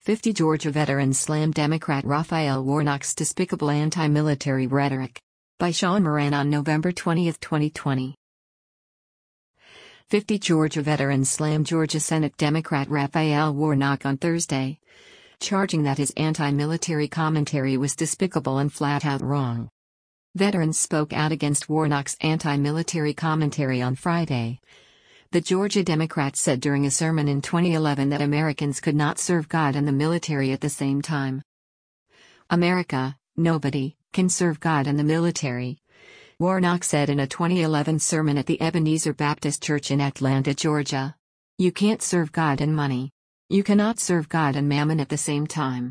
50 Georgia veterans slam Democrat Raphael Warnock's despicable anti-military rhetoric. By Sean Moran on November 20, 2020. 50 Georgia veterans slam Georgia Senate Democrat Raphael Warnock on Thursday, charging that his anti-military commentary was despicable and flat-out wrong. Veterans spoke out against Warnock's anti-military commentary on Friday. The Georgia Democrat said during a sermon in 2011 that Americans could not serve God and the military at the same time. America, nobody, can serve God and the military, Warnock said in a 2011 sermon at the Ebenezer Baptist Church in Atlanta, Georgia. You can't serve God and money. You cannot serve God and mammon at the same time.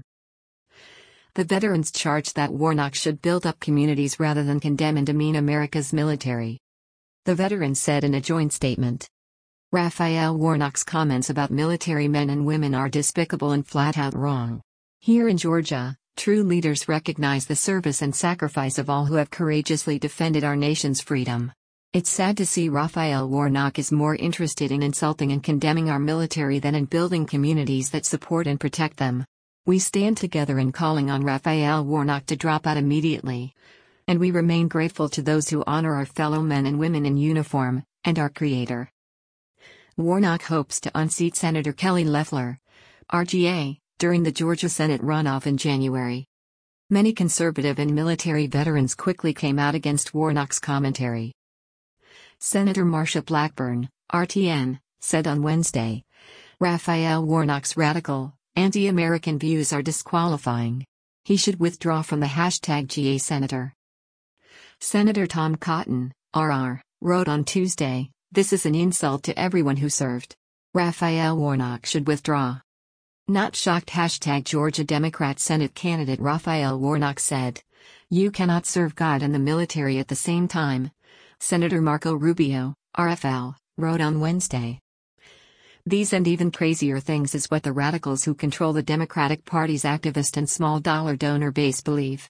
The veterans charged that Warnock should build up communities rather than condemn and demean America's military. The veterans said in a joint statement. Raphael Warnock's comments about military men and women are despicable and flat-out wrong. Here in Georgia, true leaders recognize the service and sacrifice of all who have courageously defended our nation's freedom. It's sad to see Raphael Warnock is more interested in insulting and condemning our military than in building communities that support and protect them. We stand together in calling on Raphael Warnock to drop out immediately. And we remain grateful to those who honor our fellow men and women in uniform, and our Creator. Warnock hopes to unseat Senator Kelly Loeffler, RGA, during the Georgia Senate runoff in January. Many conservative and military veterans quickly came out against Warnock's commentary. Senator Marsha Blackburn, RTN, said on Wednesday, Raphael Warnock's radical, anti-American views are disqualifying. He should withdraw from the #GA Senator. Senator Tom Cotton, RR, wrote on Tuesday, this is an insult to everyone who served. Raphael Warnock should withdraw. Not shocked #Georgia Democrat Senate candidate Raphael Warnock said, you cannot serve God and the military at the same time. Senator Marco Rubio, RFL, wrote on Wednesday. These and even crazier things is what the radicals who control the Democratic Party's activist and small-dollar donor base believe.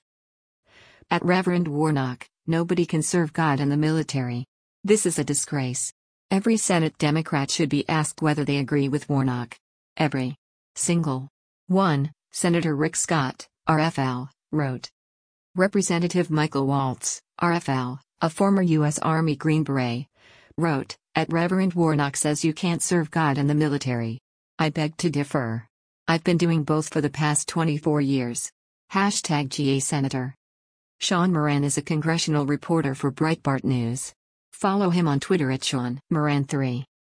At Reverend Warnock, nobody can serve God and the military. This is a disgrace. Every Senate Democrat should be asked whether they agree with Warnock. Every single one, Senator Rick Scott, RFL, wrote. Representative Michael Waltz, RFL, a former U.S. Army Green Beret, wrote, at Reverend Warnock says you can't serve God and the military. I beg to differ. I've been doing both for the past 24 years. #GA Senator. Sean Moran is a congressional reporter for Breitbart News. Follow him on Twitter at Sean Moran 3.